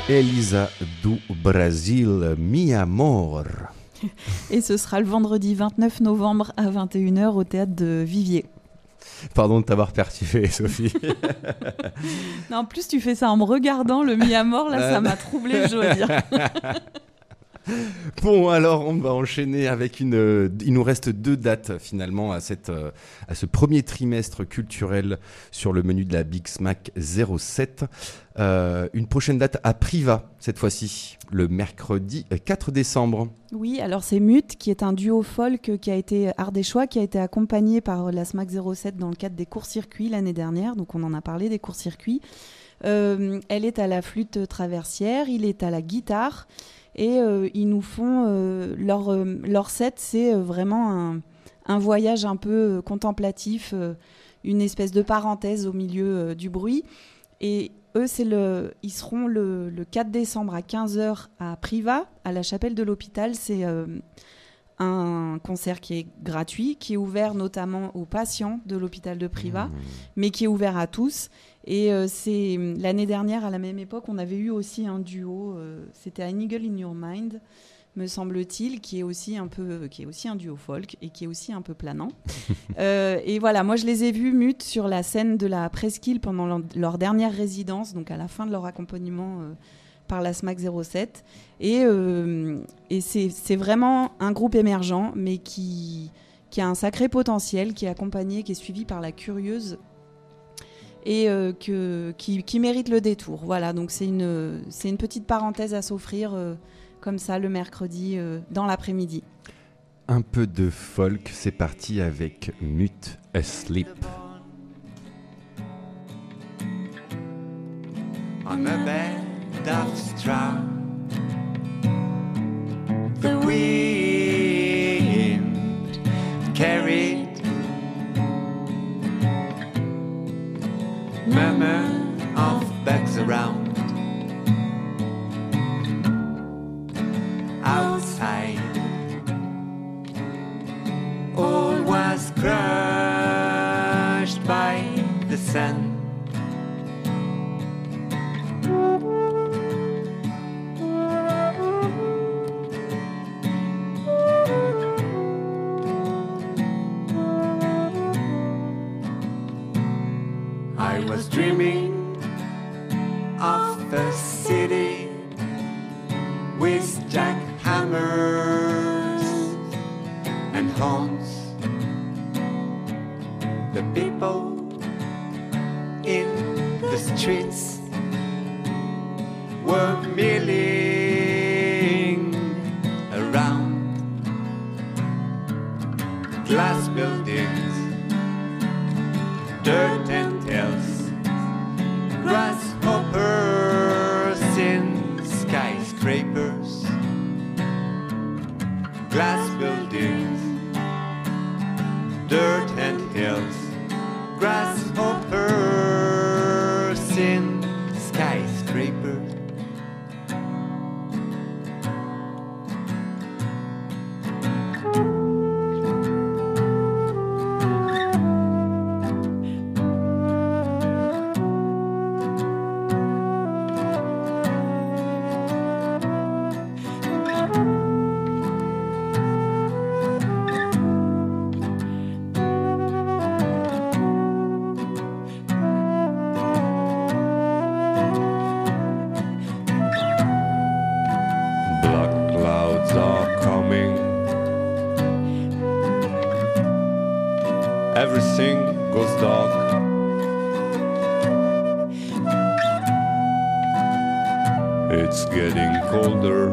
Elisa do Brasil, Mi Amor. Et ce sera le vendredi 29 novembre à 21h au théâtre de Vivier. Pardon de t'avoir perturbé, Sophie. Non, en plus, tu fais ça en me regardant, le Mi Amor, là, ça m'a troublé, je dois dire. Bon, alors on va enchaîner avec il nous reste 2 dates finalement à ce premier trimestre culturel sur le menu de la Big Smack 07. Une prochaine date à Privas cette fois-ci, le mercredi 4 décembre. Oui, alors c'est Mute, qui est un duo folk qui a été ardéchois, qui a été accompagné par la SMAC 07 dans le cadre des courts-circuits l'année dernière. Donc on en a parlé des courts-circuits. Elle est à la flûte traversière, il est à la guitare. Et ils nous font leur set, c'est vraiment un voyage un peu contemplatif, une espèce de parenthèse au milieu du bruit. Et eux, ils seront le 4 décembre à 15h à Privas, à la chapelle de l'hôpital. C'est un concert qui est gratuit, qui est ouvert notamment aux patients de l'hôpital de Privas, mais qui est ouvert à tous. Et c'est l'année dernière, à la même époque, on avait eu aussi un duo, c'était An Eagle in Your Mind, me semble-t-il, qui est aussi un duo folk et qui est aussi un peu planant. Et voilà, moi je les ai vus Mute sur la scène de la Presqu'île pendant leur dernière résidence, donc à la fin de leur accompagnement par la SMAC 07. Et c'est vraiment un groupe émergent, mais qui a un sacré potentiel, qui est accompagné, qui est suivi par la Curieuse, et qui mérite le détour. Voilà, donc c'est une petite parenthèse à s'offrir comme ça le mercredi dans l'après-midi. Un peu de folk, c'est parti avec Mute Asleep. On a bed of straw, the wind carried murmur of bags around. Outside, all was crushed by the sun. I was dreaming of a city with jackhammers and horns. The people in the streets were milling around. Glass buildings, dirt and hills, grasshoppers in skyscrapers. Glass buildings, dirt and hills, grasshoppers in skyscrapers. Black clouds are coming. Everything goes dark. It's getting colder.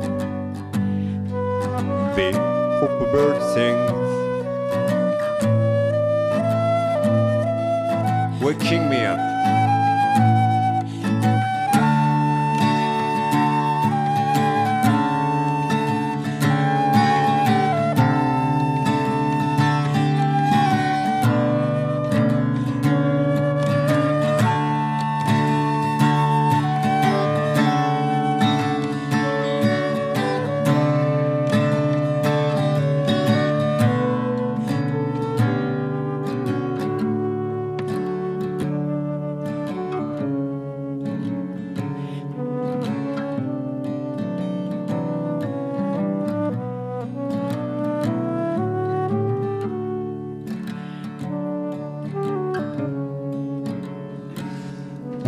Big hopper bird sings, waking me up.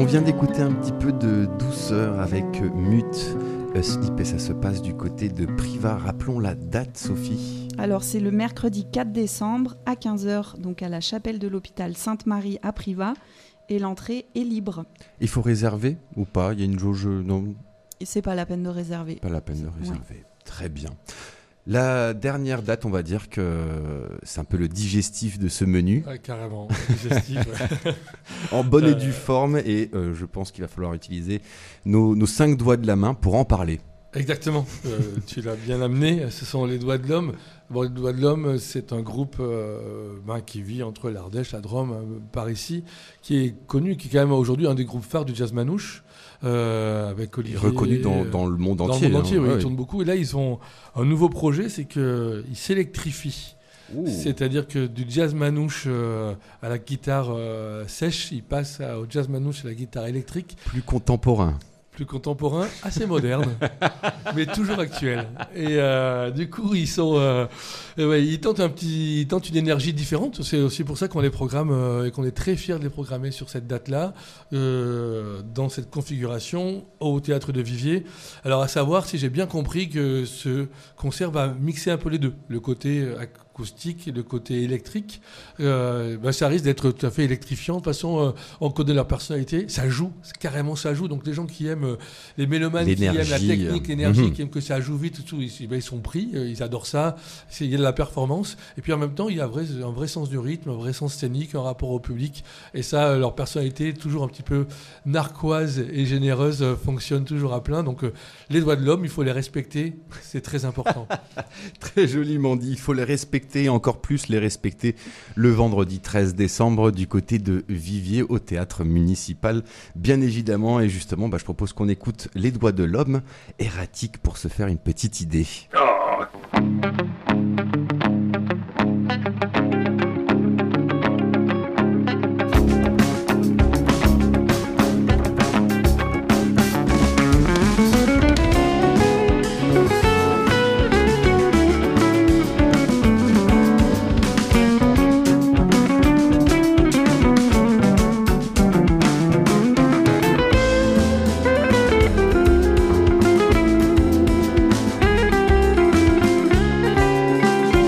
vient d'écouter un petit peu de douceur avec Mute Asleep et ça se passe du côté de Privas. Rappelons la date, Sophie. Alors c'est le mercredi 4 décembre à 15h, donc à la chapelle de l'hôpital Sainte-Marie à Privas, et l'entrée est libre. Il faut réserver ou pas? Il y a une jauge? Non, Et c'est pas la peine de réserver. pas la peine de réserver. Très bien. La dernière date, on va dire que c'est un peu le digestif de ce menu, Ouais, carrément. Digestif, ouais. en bonne et due forme, et je pense qu'il va falloir utiliser nos 5 doigts de la main pour en parler. Exactement, tu l'as bien amené, ce sont les Doigts de l'Homme. Bon, les Doigts de l'Homme, c'est un groupe qui vit entre l'Ardèche, la Drôme, par ici, qui est connu, qui est quand même aujourd'hui un des groupes phares du jazz manouche, avec Olivier. Reconnu dans le monde dans entier. le monde entier, hein. oui, Ouais. ils tournent beaucoup. Et là, ils ont un nouveau projet, c'est qu'ils s'électrifient. Ouh. C'est-à-dire que du jazz manouche à la guitare sèche, ils passent au jazz manouche à la guitare électrique. Plus contemporain. Plus contemporain, assez moderne, mais toujours actuel. Et du coup, ils tentent une énergie différente. C'est aussi pour ça qu'on les programme et qu'on est très fiers de les programmer sur cette date-là, dans cette configuration au Théâtre de Vivier. Alors, à savoir, si j'ai bien compris, que ce concert va mixer un peu les deux, le côté acoustique et le côté électrique. Ça risque d'être tout à fait électrifiant. De toute façon, on connaît leur personnalité. Ça joue, carrément ça joue. Donc les gens qui aiment, les mélomanes qui aiment la L'énergie, technique, l'énergie, qui aiment que ça joue vite, tout, ils sont pris, ils adorent ça. Il y a de la performance. Et puis en même temps, il y a un vrai sens du rythme, un vrai sens scénique, un rapport au public. Et ça, leur personnalité, toujours un petit peu narquoise et généreuse, fonctionne toujours à plein. Donc les Doigts de l'Homme, il faut les respecter. C'est très important. Très joliment dit, il faut les respecter, encore plus les respecter le vendredi 13 décembre du côté de Vivier au théâtre municipal, bien évidemment. Et justement, je propose qu'on écoute Les Doigts de l'Homme, erratique, pour se faire une petite idée. Doigts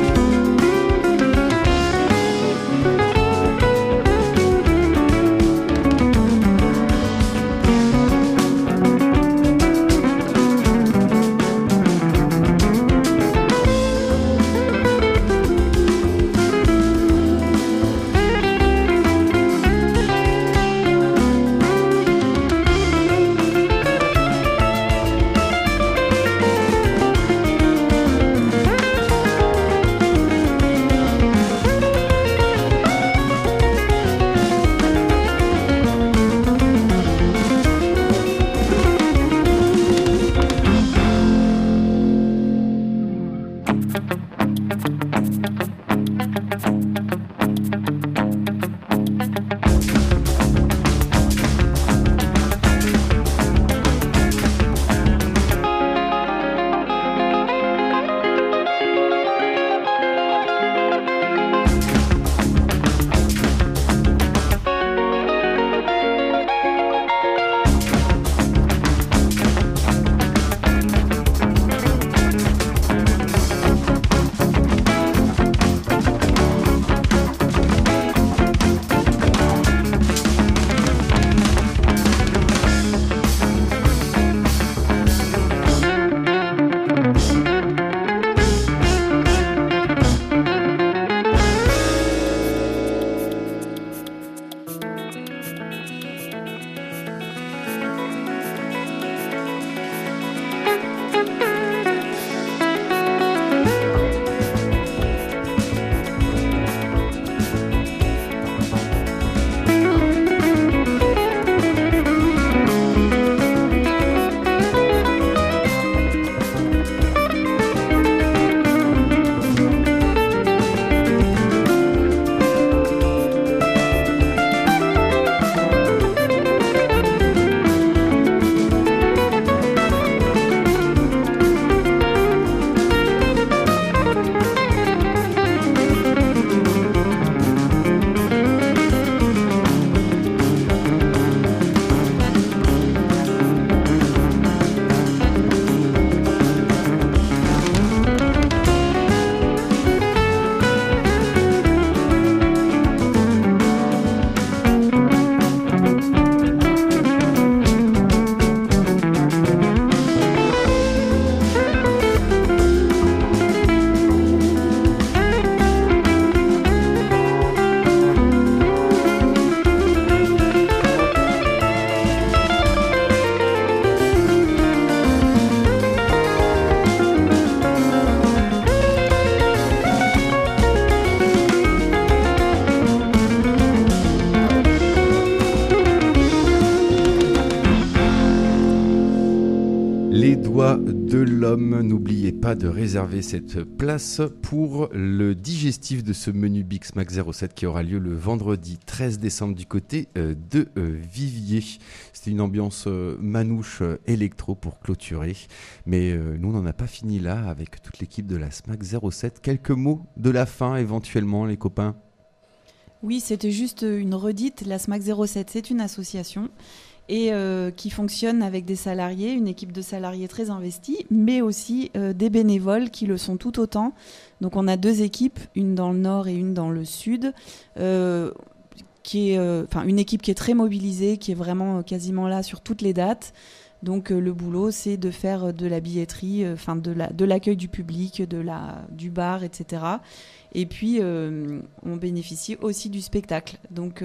Doigt de l'homme. N'oubliez pas de réserver cette place pour le digestif de ce menu Big Smack 07 qui aura lieu le vendredi 13 décembre du côté de Viviers. C'était une ambiance manouche électro pour clôturer. Mais nous, on n'en a pas fini là avec toute l'équipe de la Smack 07. Quelques mots de la fin éventuellement, les copains? Oui, c'était juste une redite. La SMAC 07, c'est une association et qui fonctionne avec des salariés, une équipe de salariés très investie, mais aussi des bénévoles qui le sont tout autant. Donc on a 2 équipes, une dans le nord et une dans le sud, qui est, une équipe qui est très mobilisée, qui est vraiment quasiment là sur toutes les dates. Donc le boulot, c'est de faire de la billetterie, de l'accueil du public, du bar, etc. Et puis on bénéficie aussi du spectacle. Donc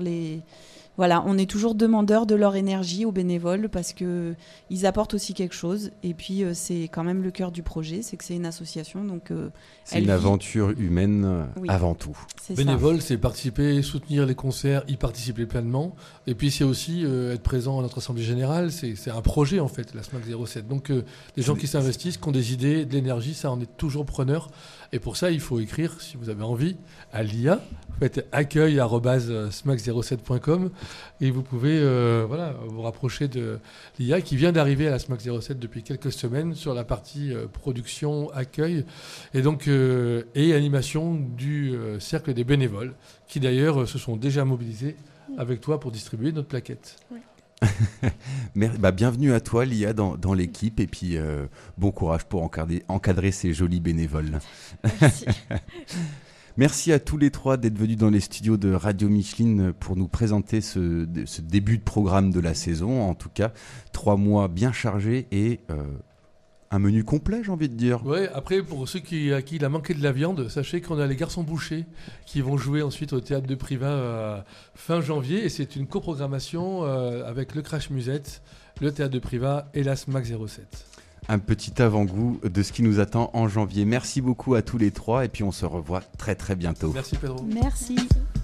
on est toujours demandeurs de leur énergie aux bénévoles parce que ils apportent aussi quelque chose. Et puis c'est quand même le cœur du projet, c'est que c'est une association. Donc c'est une aventure humaine avant tout. Bénévole, c'est participer, soutenir les concerts, y participer pleinement. Et puis c'est aussi être présent à notre assemblée générale. C'est un projet en fait, la SMAC 07. Donc des gens qui s'investissent, qui ont des idées, de l'énergie, ça on est toujours preneur. Et pour ça, il faut écrire, si vous avez envie, à l'IA. Vous faites accueil@smac07.com et vous pouvez vous rapprocher de l'IA qui vient d'arriver à la SMAC 07 depuis quelques semaines sur la partie production, accueil et donc et animation du cercle des bénévoles qui d'ailleurs se sont déjà mobilisés avec toi pour distribuer notre plaquette. Oui. Bienvenue à toi Lia dans l'équipe et puis bon courage pour encadrer ces jolis bénévoles. Merci. Merci à tous les 3 d'être venus dans les studios de Radio Micheline pour nous présenter ce début de programme de la saison. En tout cas, 3 mois bien chargés et un menu complet, j'ai envie de dire. Ouais, après, pour ceux à qui il a manqué de la viande, sachez qu'on a les Garçons Bouchers qui vont jouer ensuite au Théâtre de Privas fin janvier. Et c'est une coprogrammation avec le Crash Musette, le Théâtre de Privas et la SMAC 07. Un petit avant-goût de ce qui nous attend en janvier. Merci beaucoup à tous les 3 et puis on se revoit très très bientôt. Merci Pedro. Merci.